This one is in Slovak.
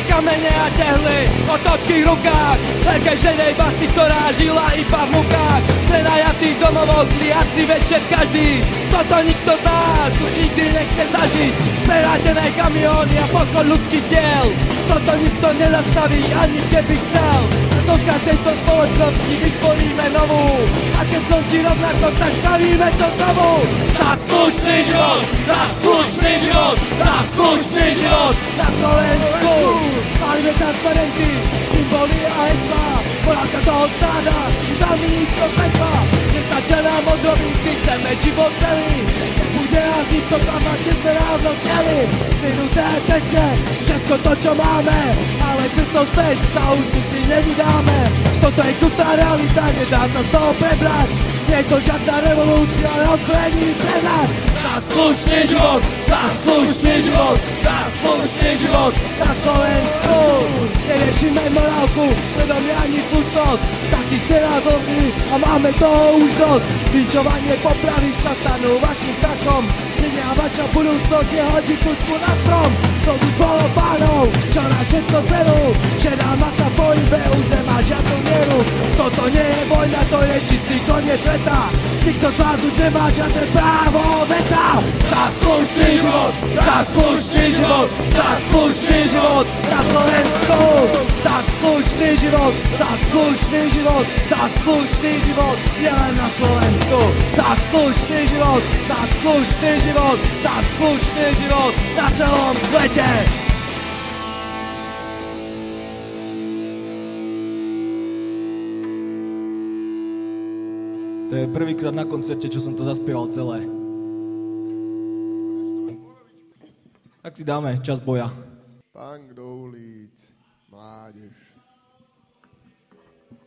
kamene a tehly, otočky v rukách, veľkej šedej basy, ktorá žila iba v mukách. Prenajatých domovoch, liaci večer každý, toto nikto z nás už nikdy nechce zažiť. Prerátené kamióny a pochod ľudských diel, toto nikto nezastaví, ani keby chcel. Doska tejto spoločnosti vytvoríme novú, a keď skončí rovnako, tak stavíme to znovu. Za slušný život, za slušný život, za slušný život na Slovensku. Máme transparenty, symboly a heslá, morálka toho stáda, už nám nízko pekla. Nestačia nám odrobiť, chceme život celý, nebude nás nikto klamať, že sme rávno chceli. Vyhnuté ceste, všetko to, čo máme, ale cestou späť sa už nikdy nevydáme. Toto je krutá realita, nedá sa z toho prebrať. Nie je to žiadna revolúcia, ale ozbrojený prevrat. Za slušný život, za slušný život, za slušný život na Slovensku. Neriešime morálku, svedomie ani slušnosť, takých ste nás hodní a máme toho už dosť. Linčovanie, popravy sa stanú vašim znakom, a vaša budúcnosť je hodiť tučku na strom. To už bolo pánov, čo na všetko zerú, šedá masa v pohybe už nemá žiadnu mieru. Toto nie je vojna, to je čistý koniec sveta, nikto z vás už nemá žiadne právo veta. Za slušný život, za slušný život, za slušný život na Slovensku. Za slušný život, za slušný život, za slušný život je len na Slovensku. Za slušný život, za slušný život, za slušný život na celom svete. To je prvýkrát na koncerte, čo som to zaspieval celé. Tak si dáme Čas boja. Punk do ulic, mládež.